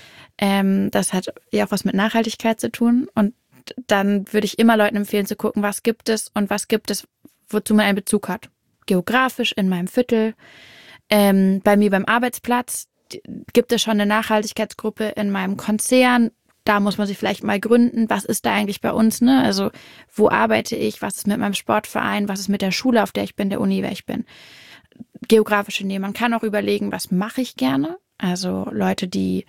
[SPEAKER 2] Ähm, das hat ja auch was mit Nachhaltigkeit zu tun. Und dann würde ich immer Leuten empfehlen zu gucken, was gibt es und was gibt es, wozu man einen Bezug hat. Geografisch in meinem Viertel, ähm, bei mir beim Arbeitsplatz gibt es schon eine Nachhaltigkeitsgruppe in meinem Konzern. Da muss man sich vielleicht mal gründen, was ist da eigentlich bei uns, ne? Also wo arbeite ich, was ist mit meinem Sportverein, was ist mit der Schule, auf der ich bin, der Uni, wer ich bin. Geografische Nähe. Man kann auch überlegen, was mache ich gerne? Also Leute, die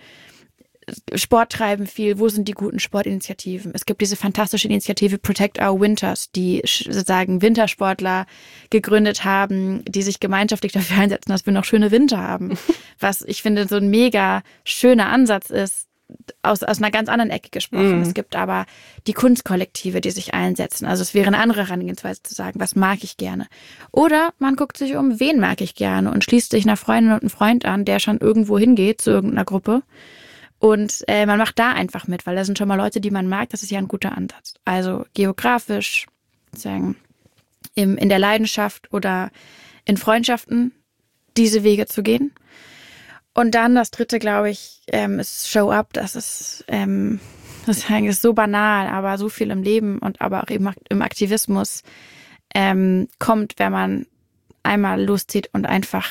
[SPEAKER 2] Sport treiben viel, wo sind die guten Sportinitiativen? Es gibt diese fantastische Initiative Protect Our Winters, die sozusagen Wintersportler gegründet haben, die sich gemeinschaftlich dafür einsetzen, dass wir noch schöne Winter haben. Was ich finde so ein mega schöner Ansatz ist, aus, aus einer ganz anderen Ecke gesprochen. Mhm. Es gibt aber die Kunstkollektive, die sich einsetzen. Also es wäre eine andere Herangehensweise zu sagen, was mag ich gerne. Oder man guckt sich um, wen mag ich gerne und schließt sich einer Freundin und einem Freund an, der schon irgendwo hingeht zu irgendeiner Gruppe. Und äh, man macht da einfach mit, weil da sind schon mal Leute, die man mag. Das ist ja ein guter Ansatz. Also geografisch, sagen, im, in der Leidenschaft oder in Freundschaften diese Wege zu gehen. Und dann das dritte, glaube ich, ähm, ist Show Up. Das ist, ähm, das ist eigentlich so banal, aber so viel im Leben und aber auch eben im Aktivismus ähm, kommt, wenn man einmal loszieht und einfach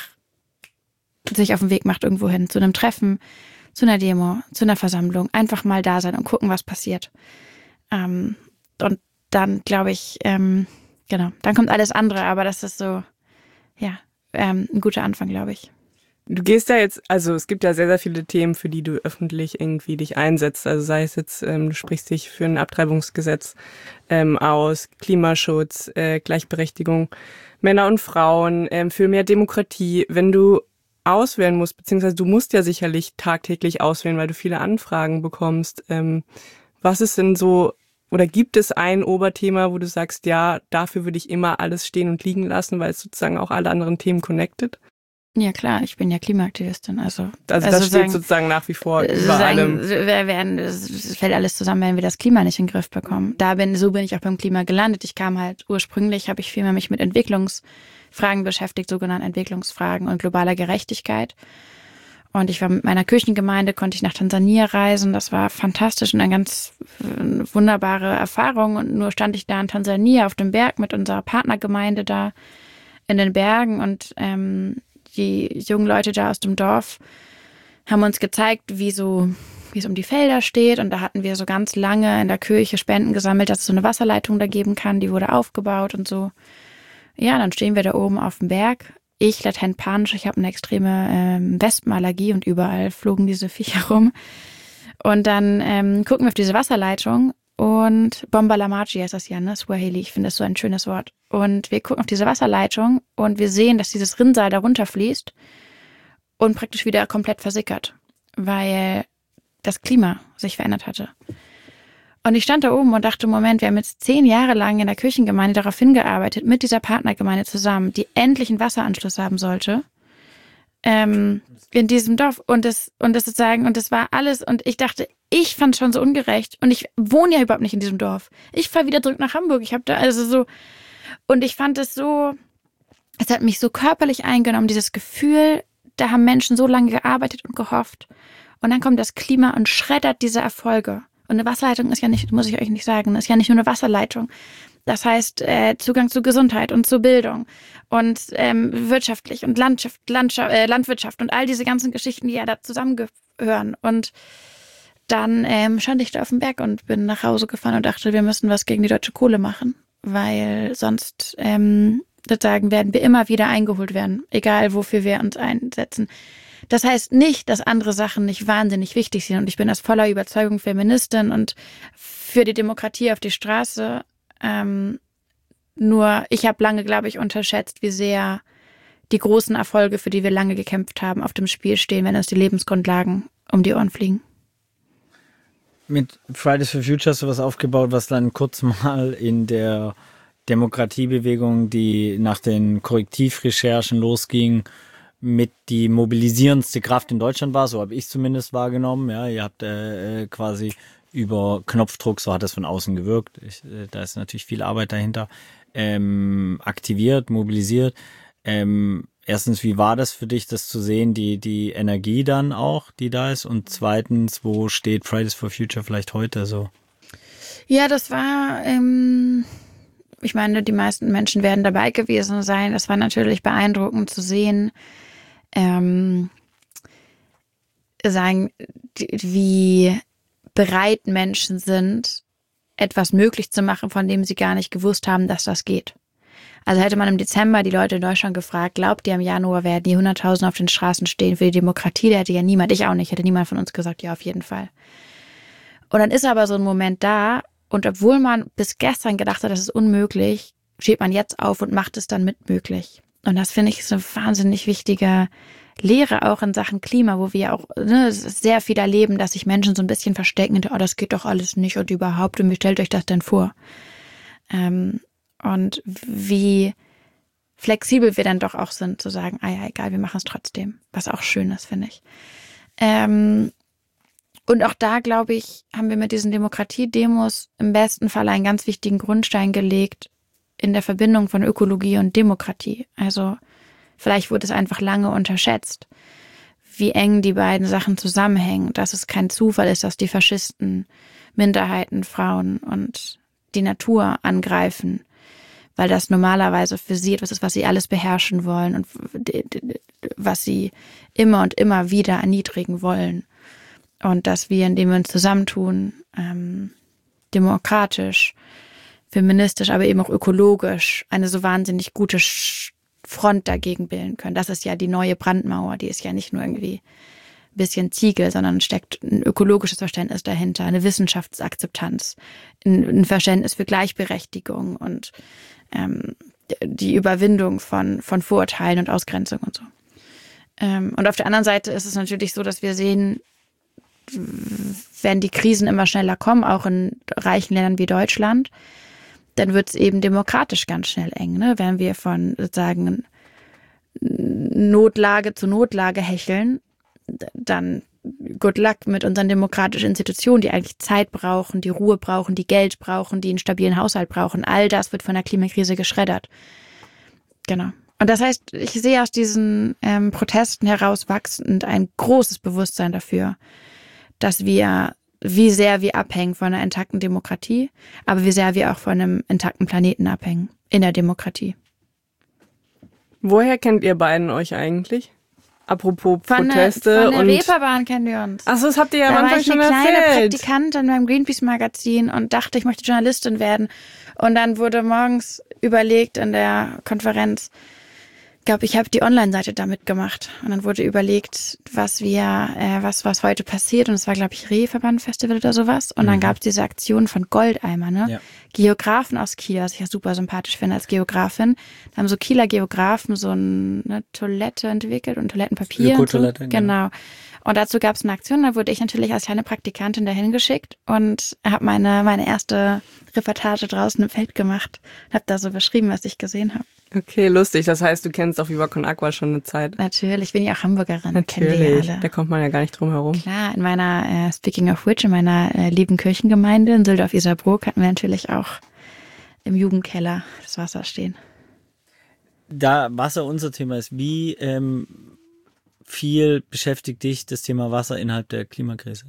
[SPEAKER 2] sich auf den Weg macht irgendwo hin, zu einem Treffen, zu einer Demo, zu einer Versammlung, einfach mal da sein und gucken, was passiert. Ähm, und dann, glaube ich, ähm, genau, dann kommt alles andere, aber das ist so, ja, ähm, ein guter Anfang, glaube ich.
[SPEAKER 1] Du gehst ja jetzt, also es gibt ja sehr, sehr viele Themen, für die du öffentlich irgendwie dich einsetzt. Also sei es jetzt, ähm, du sprichst dich für ein Abtreibungsgesetz ähm, aus, Klimaschutz, äh, Gleichberechtigung, Männer und Frauen, ähm, für mehr Demokratie. Wenn du auswählen musst, beziehungsweise du musst ja sicherlich tagtäglich auswählen, weil du viele Anfragen bekommst. Ähm, was ist denn so, oder gibt es ein Oberthema, wo du sagst, ja, dafür würde ich immer alles stehen und liegen lassen, weil es sozusagen auch alle anderen Themen connected?
[SPEAKER 2] Ja klar, ich bin ja Klimaaktivistin, also
[SPEAKER 1] also, also das steht sozusagen, sozusagen nach wie vor über allem.
[SPEAKER 2] Wir werden, es fällt alles zusammen, wenn wir das Klima nicht in den Griff bekommen. Da bin, so bin ich auch beim Klima gelandet. Ich kam halt ursprünglich, habe ich vielmehr mich mit Entwicklungsfragen beschäftigt, sogenannten Entwicklungsfragen und globaler Gerechtigkeit. Und ich war mit meiner Kirchengemeinde, konnte ich nach Tansania reisen. Das war fantastisch und eine ganz wunderbare Erfahrung. Und nur stand ich da in Tansania auf dem Berg mit unserer Partnergemeinde da in den Bergen und ähm, die jungen Leute da aus dem Dorf haben uns gezeigt, wie so, wie es um die Felder steht. Und da hatten wir so ganz lange in der Kirche Spenden gesammelt, dass es so eine Wasserleitung da geben kann. Die wurde aufgebaut und so. Ja, dann stehen wir da oben auf dem Berg. Ich latent panisch, ich habe eine extreme ähm, Wespenallergie und überall flogen diese Viecher rum. Und dann ähm, gucken wir auf diese Wasserleitung und Bomba la Machi heißt das ja, ne? Swahili, ich finde das so ein schönes Wort. Und wir gucken auf diese Wasserleitung und wir sehen, dass dieses Rinnsal da runterfließt und praktisch wieder komplett versickert, weil das Klima sich verändert hatte. Und ich stand da oben und dachte, Moment, wir haben jetzt zehn Jahre lang in der Kirchengemeinde darauf hingearbeitet, mit dieser Partnergemeinde zusammen, die endlich einen Wasseranschluss haben sollte. ähm, in diesem Dorf und das, und das sozusagen, und das war alles und ich dachte, ich fand es schon so ungerecht und ich wohne ja überhaupt nicht in diesem Dorf. Ich fahre wieder zurück nach Hamburg. Ich habe da also so, und ich fand es so, es hat mich so körperlich eingenommen, dieses Gefühl, da haben Menschen so lange gearbeitet und gehofft. Und dann kommt das Klima und schreddert diese Erfolge. Und eine Wasserleitung ist ja nicht, muss ich euch nicht sagen, ist ja nicht nur eine Wasserleitung. Das heißt, äh, Zugang zu Gesundheit und zu Bildung und ähm, wirtschaftlich und Landschaft, Landschaft, äh, Landwirtschaft und all diese ganzen Geschichten, die ja da zusammengehören. Und dann ähm, stand ich da auf dem Berg und bin nach Hause gefahren und dachte, wir müssen was gegen die deutsche Kohle machen, weil sonst ähm, sozusagen werden wir immer wieder eingeholt werden, egal wofür wir uns einsetzen. Das heißt nicht, dass andere Sachen nicht wahnsinnig wichtig sind und ich bin aus voller Überzeugung Feministin und für die Demokratie auf die Straße. Ähm, nur ich habe lange, glaube ich, unterschätzt, wie sehr die großen Erfolge, für die wir lange gekämpft haben, auf dem Spiel stehen, wenn uns die Lebensgrundlagen um die Ohren fliegen.
[SPEAKER 3] Mit Fridays for Future hast du was aufgebaut, was dann kurz mal in der Demokratiebewegung, die nach den Korrektivrecherchen losging, mit die mobilisierendste Kraft in Deutschland war. So habe ich es zumindest wahrgenommen. Ja, ihr habt äh, quasi über Knopfdruck, so hat es von außen gewirkt. Ich, äh, da ist natürlich viel Arbeit dahinter. Ähm, aktiviert, mobilisiert. Ähm, erstens, wie war das für dich, das zu sehen, die die Energie dann auch, die da ist? Und zweitens, wo steht Fridays for Future vielleicht heute so?
[SPEAKER 2] Ja, das war, ähm, ich meine, die meisten Menschen werden dabei gewesen sein. Es war natürlich beeindruckend zu sehen, ähm, sagen, wie bereit Menschen sind, etwas möglich zu machen, von dem sie gar nicht gewusst haben, dass das geht. Also hätte man im Dezember die Leute in Deutschland gefragt, glaubt ihr, im Januar werden die hunderttausend auf den Straßen stehen für die Demokratie? Da hätte ja niemand, ich auch nicht, hätte niemand von uns gesagt, ja, auf jeden Fall. Und dann ist aber so ein Moment da, und obwohl man bis gestern gedacht hat, das ist unmöglich, steht man jetzt auf und macht es dann mit möglich. Und das finde ich ist eine wahnsinnig wichtige Lehre auch in Sachen Klima, wo wir auch ne, sehr viel erleben, dass sich Menschen so ein bisschen verstecken und oh, das geht doch alles nicht und überhaupt und wie stellt euch das denn vor? Ähm, und wie flexibel wir dann doch auch sind, zu sagen, ah ja, egal, wir machen es trotzdem. Was auch schön ist, finde ich. Ähm, und auch da, glaube ich, haben wir mit diesen Demokratiedemos im besten Fall einen ganz wichtigen Grundstein gelegt in der Verbindung von Ökologie und Demokratie. Also vielleicht wurde es einfach lange unterschätzt, wie eng die beiden Sachen zusammenhängen, dass es kein Zufall ist, dass die Faschisten Minderheiten, Frauen und die Natur angreifen, weil das normalerweise für sie etwas ist, was sie alles beherrschen wollen und was sie immer und immer wieder erniedrigen wollen. Und dass wir, indem wir uns zusammentun, ähm, demokratisch, feministisch, aber eben auch ökologisch, eine so wahnsinnig gute Front dagegen bilden können. Das ist ja die neue Brandmauer, die ist ja nicht nur irgendwie ein bisschen Ziegel, sondern steckt ein ökologisches Verständnis dahinter, eine Wissenschaftsakzeptanz, ein, ein Verständnis für Gleichberechtigung und ähm, die Überwindung von, von Vorurteilen und Ausgrenzung und so. Ähm, und auf der anderen Seite ist es natürlich so, dass wir sehen, wenn die Krisen immer schneller kommen, auch in reichen Ländern wie Deutschland, dann wird es eben demokratisch ganz schnell eng, ne? Wenn wir von sozusagen Notlage zu Notlage hecheln, dann good luck mit unseren demokratischen Institutionen, die eigentlich Zeit brauchen, die Ruhe brauchen, die Geld brauchen, die einen stabilen Haushalt brauchen. All das wird von der Klimakrise geschreddert. Genau. Und das heißt, ich sehe aus diesen ähm, Protesten heraus wachsend ein großes Bewusstsein dafür, dass wir, wie sehr wir abhängen von einer intakten Demokratie, aber wie sehr wir auch von einem intakten Planeten abhängen in der Demokratie.
[SPEAKER 1] Woher kennt ihr beiden euch eigentlich? Apropos
[SPEAKER 2] von
[SPEAKER 1] Proteste
[SPEAKER 2] der, von der
[SPEAKER 1] und...
[SPEAKER 2] Reeperbahn kennen wir uns.
[SPEAKER 1] Achso, das habt ihr ja am
[SPEAKER 2] da
[SPEAKER 1] Anfang
[SPEAKER 2] war ich
[SPEAKER 1] schon
[SPEAKER 2] eine kleine
[SPEAKER 1] erzählt.
[SPEAKER 2] Praktikantin beim Greenpeace-Magazin und dachte, ich möchte Journalistin werden. Und dann wurde morgens überlegt in der Konferenz, ich glaube, ich habe die Online-Seite damit gemacht. Und dann wurde überlegt, was wir, äh, was was heute passiert. Und es war, glaube ich, Reeperbahn-Festival oder sowas. Und mhm. dann gab es diese Aktion von Goldeimer, ne? Ja. Geografen aus Kiel, was ich ja super sympathisch finde als Geografin. Da haben so Kieler Geografen so eine Toilette entwickelt und Toilettenpapier.
[SPEAKER 3] Öko-Toilette,
[SPEAKER 2] und so. Genau. Und dazu gab es eine Aktion, da wurde ich natürlich als kleine Praktikantin dahin geschickt und habe meine, meine erste Reportage draußen im Feld gemacht. Habe da so beschrieben, was ich gesehen habe.
[SPEAKER 1] Okay, lustig. Das heißt, du kennst auch Viva Con Agua schon eine Zeit.
[SPEAKER 2] Natürlich, ich bin ja auch Hamburgerin.
[SPEAKER 1] Natürlich, da kommt man ja gar nicht drum herum.
[SPEAKER 2] Klar, in meiner, äh, speaking of which, in meiner äh, lieben Kirchengemeinde in Sülldorf-Iserbrook hatten wir natürlich auch im Jugendkeller das Wasser stehen.
[SPEAKER 3] Da Wasser unser Thema ist, wie ähm, viel beschäftigt dich das Thema Wasser innerhalb der Klimakrise?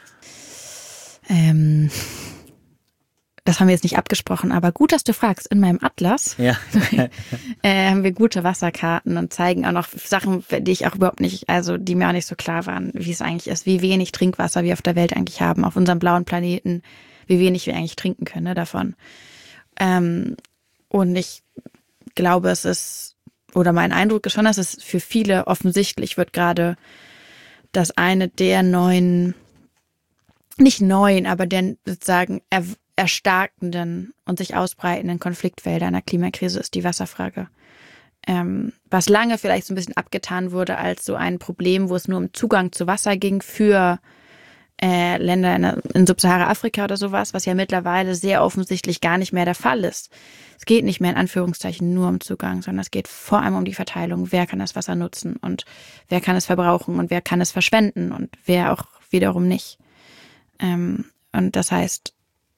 [SPEAKER 2] Ähm, das haben wir jetzt nicht abgesprochen, aber gut, dass du fragst. In meinem Atlas
[SPEAKER 3] ja.
[SPEAKER 2] äh, haben wir gute Wasserkarten und zeigen auch noch Sachen, die ich auch überhaupt nicht, also die mir auch nicht so klar waren, wie es eigentlich ist, wie wenig Trinkwasser wir auf der Welt eigentlich haben, auf unserem blauen Planeten, wie wenig wir eigentlich trinken können, ne, davon. Ähm, und ich glaube, es ist, oder mein Eindruck ist schon, dass es für viele offensichtlich wird gerade, dass eine der neuen, nicht neuen, aber der sozusagen er, erstarkenden und sich ausbreitenden Konfliktfelder einer Klimakrise ist die Wasserfrage. Ähm, was lange vielleicht so ein bisschen abgetan wurde als so ein Problem, wo es nur um Zugang zu Wasser ging für äh, Länder in, in Subsahara-Afrika oder sowas, was ja mittlerweile sehr offensichtlich gar nicht mehr der Fall ist. Es geht nicht mehr in Anführungszeichen nur um Zugang, sondern es geht vor allem um die Verteilung. Wer kann das Wasser nutzen und wer kann es verbrauchen und wer kann es verschwenden und wer auch wiederum nicht. Ähm, und das heißt,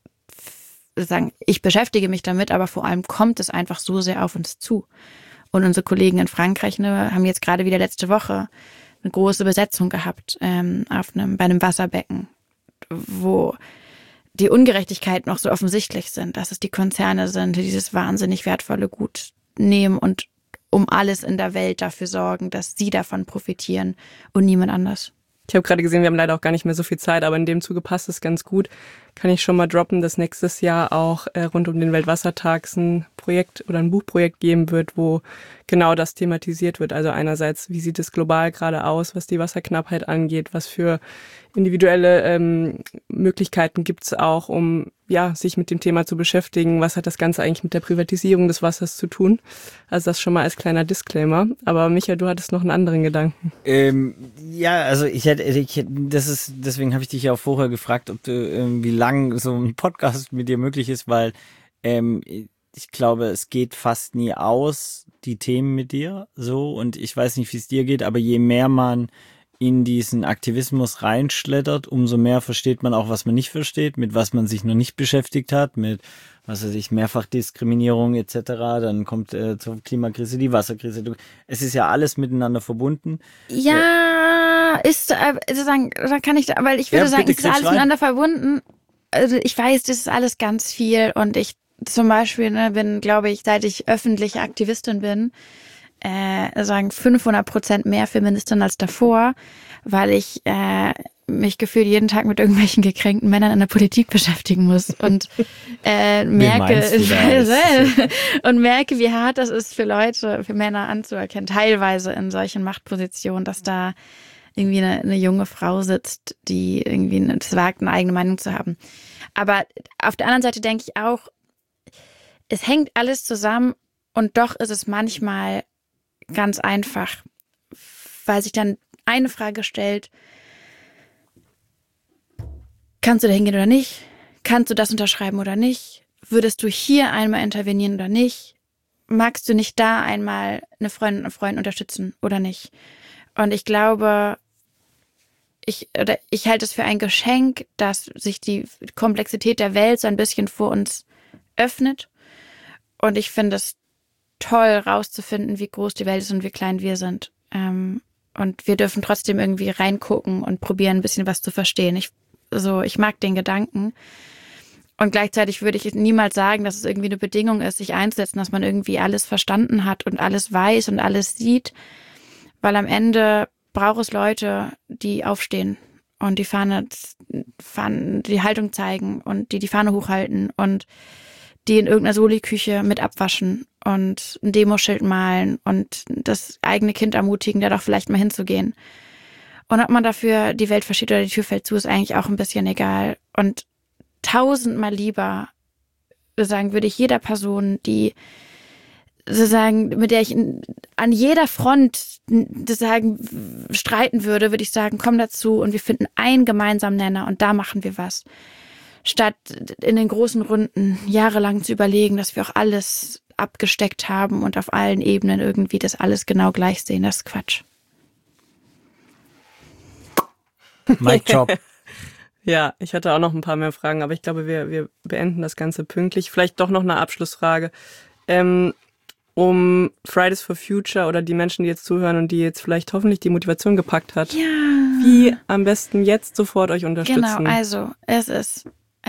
[SPEAKER 2] sagen, ich beschäftige mich damit, aber vor allem kommt es einfach so sehr auf uns zu. Und unsere Kollegen in Frankreich ne, haben jetzt gerade wieder letzte Woche eine große Besetzung gehabt ähm, auf einem, bei einem Wasserbecken, wo die Ungerechtigkeiten noch so offensichtlich sind, dass es die Konzerne sind, die dieses wahnsinnig wertvolle Gut nehmen und um alles in der Welt dafür sorgen, dass sie davon profitieren und niemand anders.
[SPEAKER 1] Ich habe gerade gesehen, wir haben leider auch gar nicht mehr so viel Zeit, aber in dem Zuge passt es ganz gut. Kann ich schon mal droppen, dass nächstes Jahr auch äh, rund um den Weltwassertag ein Projekt oder ein Buchprojekt geben wird, wo genau das thematisiert wird. Also einerseits, wie sieht es global gerade aus, was die Wasserknappheit angeht, was für individuelle ähm, Möglichkeiten gibt es auch, um ja sich mit dem Thema zu beschäftigen. Was hat das Ganze eigentlich mit der Privatisierung des Wassers zu tun? Also das schon mal als kleiner Disclaimer. Aber Micha, du hattest noch einen anderen Gedanken.
[SPEAKER 3] Ähm, ja, also ich hätte, ich hätte, das ist, deswegen habe ich dich ja auch vorher gefragt, ob du ähm, wie lang so ein Podcast mit dir möglich ist, weil ähm, ich glaube, es geht fast nie aus, die Themen mit dir so, und ich weiß nicht, wie es dir geht, aber je mehr man in diesen Aktivismus reinschlittert, umso mehr versteht man auch, was man nicht versteht, mit was man sich noch nicht beschäftigt hat, mit, was weiß ich, Mehrfachdiskriminierung et cetera. Dann kommt äh, zur Klimakrise die Wasserkrise. Es ist ja alles miteinander verbunden.
[SPEAKER 2] Ja, ist, äh, sozusagen, da kann ich, weil ich würde
[SPEAKER 3] ja,
[SPEAKER 2] sagen,
[SPEAKER 3] bitte,
[SPEAKER 2] es ist alles
[SPEAKER 3] rein.
[SPEAKER 2] miteinander verbunden. Also ich weiß, das ist alles ganz viel und ich zum Beispiel ne, bin, glaube ich, seit ich öffentliche Aktivistin bin, äh, sagen fünfhundert Prozent mehr Feministin als davor, weil ich äh, mich gefühlt jeden Tag mit irgendwelchen gekränkten Männern in der Politik beschäftigen muss und äh, merke und merke, wie hart das ist für Leute, für Männer anzuerkennen, teilweise in solchen Machtpositionen, dass da irgendwie eine, eine junge Frau sitzt, die irgendwie es wagt, eine eigene Meinung zu haben. Aber auf der anderen Seite denke ich auch, es hängt alles zusammen und doch ist es manchmal ganz einfach, weil sich dann eine Frage stellt, kannst du da hingehen oder nicht? Kannst du das unterschreiben oder nicht? Würdest du hier einmal intervenieren oder nicht? Magst du nicht da einmal eine Freundin und Freund unterstützen oder nicht? Und ich glaube, ich, oder ich halte es für ein Geschenk, dass sich die Komplexität der Welt so ein bisschen vor uns öffnet. Und ich finde es toll, rauszufinden, wie groß die Welt ist und wie klein wir sind. Ähm, und wir dürfen trotzdem irgendwie reingucken und probieren, ein bisschen was zu verstehen. Ich, so, ich mag den Gedanken. Und gleichzeitig würde ich niemals sagen, dass es irgendwie eine Bedingung ist, sich einzusetzen, dass man irgendwie alles verstanden hat und alles weiß und alles sieht. Weil am Ende braucht es Leute, die aufstehen und die Fahne, Fahne, die Haltung zeigen und die die Fahne hochhalten und die in irgendeiner Soli-Küche mit abwaschen und ein Demoschild malen und das eigene Kind ermutigen, da doch vielleicht mal hinzugehen. Und ob man dafür die Welt versteht oder die Tür fällt zu, ist eigentlich auch ein bisschen egal. Und tausendmal lieber, sagen würde ich, jeder Person, die sozusagen, mit der ich in, an jeder Front sozusagen streiten würde, würde ich sagen, komm dazu und wir finden einen gemeinsamen Nenner und da machen wir was. Statt in den großen Runden jahrelang zu überlegen, dass wir auch alles abgesteckt haben und auf allen Ebenen irgendwie das alles genau gleich sehen. Das ist Quatsch.
[SPEAKER 3] Mic drop.
[SPEAKER 1] Ja, ich hatte auch noch ein paar mehr Fragen, aber ich glaube, wir, wir beenden das Ganze pünktlich. Vielleicht doch noch eine Abschlussfrage. Ähm, um Fridays for Future oder die Menschen, die jetzt zuhören und die jetzt vielleicht hoffentlich die Motivation gepackt hat.
[SPEAKER 2] Ja.
[SPEAKER 1] Wie am besten jetzt sofort euch unterstützen?
[SPEAKER 2] Genau, also es ist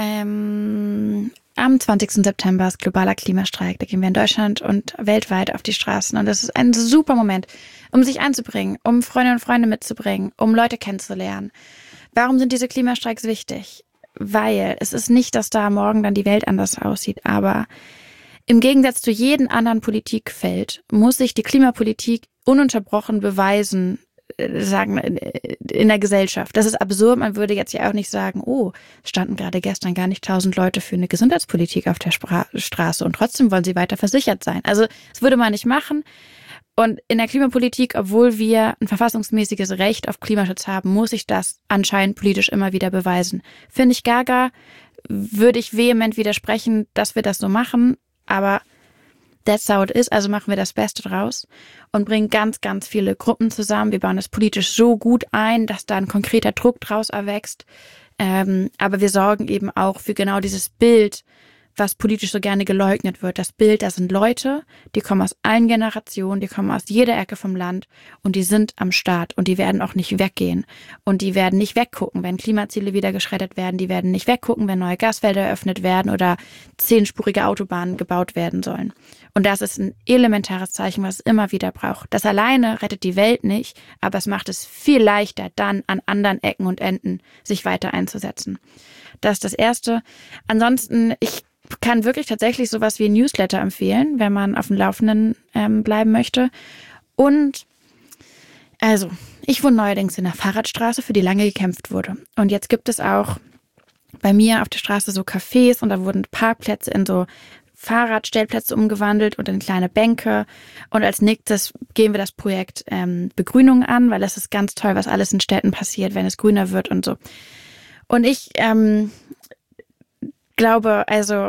[SPEAKER 2] ähm, am zwanzigsten September ist globaler Klimastreik. Da gehen wir in Deutschland und weltweit auf die Straßen. Und das ist ein super Moment, um sich einzubringen, um Freundinnen und Freunde mitzubringen, um Leute kennenzulernen. Warum sind diese Klimastreiks wichtig? Weil es ist nicht, dass da morgen dann die Welt anders aussieht, aber im Gegensatz zu jedem anderen Politikfeld muss sich die Klimapolitik ununterbrochen beweisen, sagen, in der Gesellschaft. Das ist absurd. Man würde jetzt ja auch nicht sagen, oh, standen gerade gestern gar nicht tausend Leute für eine Gesundheitspolitik auf der Spra- Straße und trotzdem wollen sie weiter versichert sein. Also das würde man nicht machen. Und in der Klimapolitik, obwohl wir ein verfassungsmäßiges Recht auf Klimaschutz haben, muss ich das anscheinend politisch immer wieder beweisen. Finde ich gaga, würde ich vehement widersprechen, dass wir das so machen, aber that's how it is, also machen wir das Beste draus und bringen ganz, ganz viele Gruppen zusammen. Wir bauen das politisch so gut ein, dass da ein konkreter Druck draus erwächst. Ähm, aber wir sorgen eben auch für genau dieses Bild, was politisch so gerne geleugnet wird. Das Bild, das sind Leute, die kommen aus allen Generationen, die kommen aus jeder Ecke vom Land und die sind am Start und die werden auch nicht weggehen. Und die werden nicht weggucken, wenn Klimaziele wieder geschreddert werden. Die werden nicht weggucken, wenn neue Gasfelder eröffnet werden oder zehnspurige Autobahnen gebaut werden sollen. Und das ist ein elementares Zeichen, was es immer wieder braucht. Das alleine rettet die Welt nicht, aber es macht es viel leichter, dann an anderen Ecken und Enden sich weiter einzusetzen. Das ist das Erste. Ansonsten, ich kann wirklich tatsächlich sowas wie ein Newsletter empfehlen, wenn man auf dem Laufenden ähm, bleiben möchte. Und also, ich wohne neuerdings in einer Fahrradstraße, für die lange gekämpft wurde. Und jetzt gibt es auch bei mir auf der Straße so Cafés und da wurden Parkplätze in so Fahrradstellplätze umgewandelt und in kleine Bänke. Und als nächstes gehen wir das Projekt ähm, Begrünung an, weil das ist ganz toll, was alles in Städten passiert, wenn es grüner wird und so. Und ich ähm, glaube, also,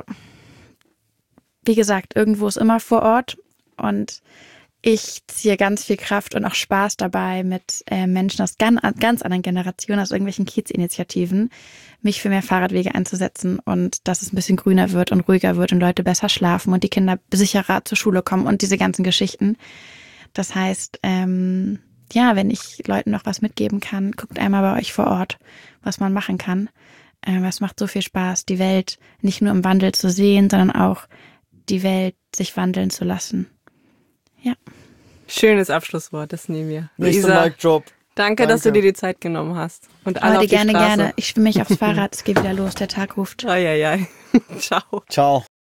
[SPEAKER 2] wie gesagt, irgendwo ist immer vor Ort und ich ziehe ganz viel Kraft und auch Spaß dabei, mit äh, Menschen aus ganz, ganz anderen Generationen, aus irgendwelchen Kiezinitiativen, mich für mehr Fahrradwege einzusetzen und dass es ein bisschen grüner wird und ruhiger wird und Leute besser schlafen und die Kinder sicherer zur Schule kommen und diese ganzen Geschichten. Das heißt, ähm, ja, wenn ich Leuten noch was mitgeben kann, guckt einmal bei euch vor Ort, was man machen kann. Ähm, es macht so viel Spaß, die Welt nicht nur im Wandel zu sehen, sondern auch die Welt sich wandeln zu lassen. Ja.
[SPEAKER 1] Schönes Abschlusswort, das nehmen wir.
[SPEAKER 3] Nächster
[SPEAKER 1] Luisa,
[SPEAKER 3] Mic drop.
[SPEAKER 1] danke,
[SPEAKER 3] Danke,
[SPEAKER 1] dass du dir die Zeit genommen hast. Und alle
[SPEAKER 2] Aber
[SPEAKER 1] auf die
[SPEAKER 2] gerne,
[SPEAKER 1] Straße.
[SPEAKER 2] gerne. Ich schwimme mich aufs Fahrrad, es geht wieder los, der Tag ruft.
[SPEAKER 1] Ai, ai, ai. Ciao.
[SPEAKER 3] Ciao.